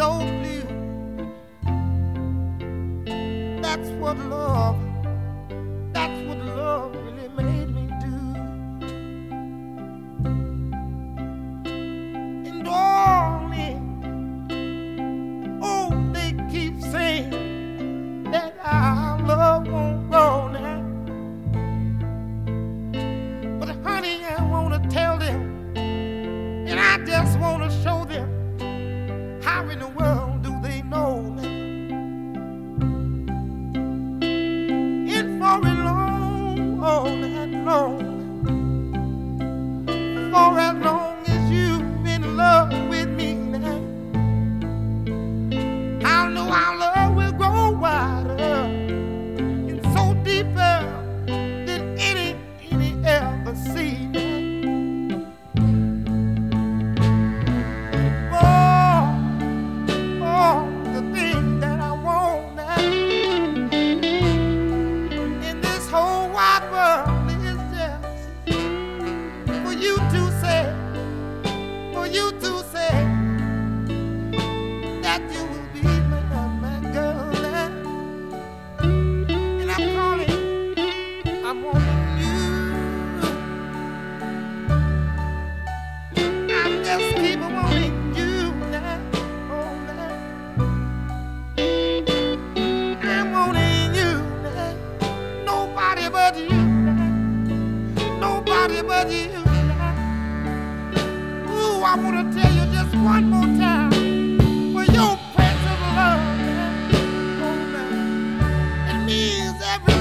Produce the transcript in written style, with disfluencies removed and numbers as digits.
so blue. That's what love really made me do. And darling, oh, they keep saying that our love won't grow now. But honey, I wanna tell them, and I just wanna show them, how in the world do they know now? And for a long, oh, that long, for as long as you've been in love with me now, I know our love will grow wider and so deeper than any ever see now. The thing that I want now in this whole wide world is just for you to say that you will be my girl now. And I'm calling, I'm wanting you. I'm just keep wanting you now. Oh, now. I'm wanting you now. Nobody but you now. Nobody but you now. Ooh, I wanna tell you just one more time. For your precious love now. Oh, now. It means everything.